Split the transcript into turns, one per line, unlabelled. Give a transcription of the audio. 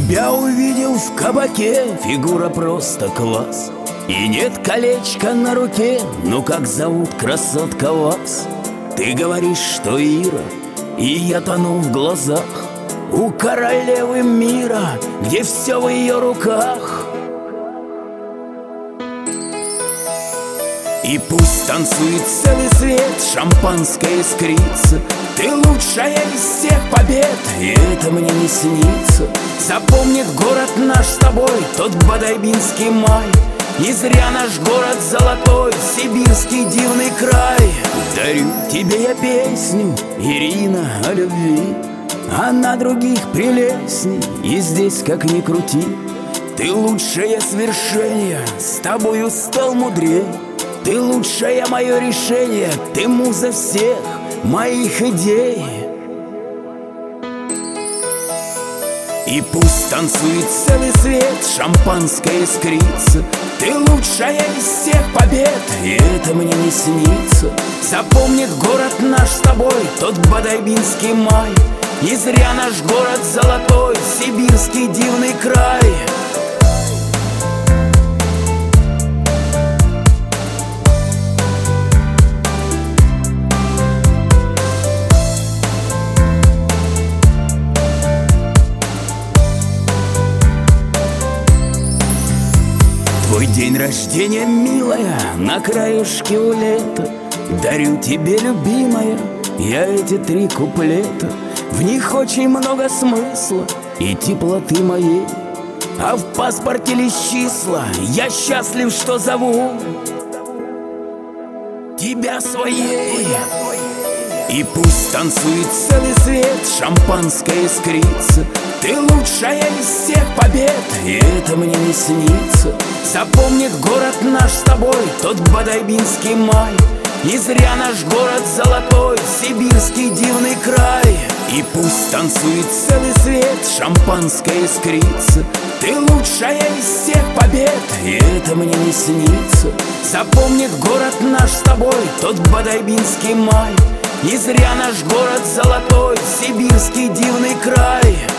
Тебя увидел в кабаке, фигура просто класс. И нет колечка на руке, ну как зовут, красотка, вас? Ты говоришь, что Ира, и я тону в глазах у королевы мира, где все в ее руках. И пусть танцует целый свет, шампанское искрится, ты лучшая из всех побед, и это мне не снится. Запомнит город наш с тобой тот бодайбинский май, не зря наш город золотой, сибирский дивный край. Дарю тебе я песню, Ирина, о любви, она других прелестней, и здесь как ни крути. Ты лучшее свершение, с тобою стал мудрее. Ты лучшее мое решение, ты муза всех моих идей. И пусть танцует целый свет, шампанское искрится, ты лучшая из всех побед, и это мне не снится. Запомнит город наш с тобой тот бодайбинский май, не зря наш город золотой, сибирский дивный край. Твой день рождения, милая, на краешке у лета. Дарю тебе, любимая, я эти 3 куплета. В них очень много смысла и теплоты моей, а в паспорте лишь числа. Я счастлив, что зову тебя своей. И пусть танцует целый свет, шампанское искрится, ты лучшая из всех побед, и это мне не снится. Запомнит город наш с тобой тот бодайбинский май, не зря наш город золотой, сибирский дивный край. И пусть танцует целый свет, шампанское искрится, ты лучшая из всех побед, и это мне не снится. Запомнит город наш с тобой тот бодайбинский май, не зря наш город золотой, сибирский дивный край.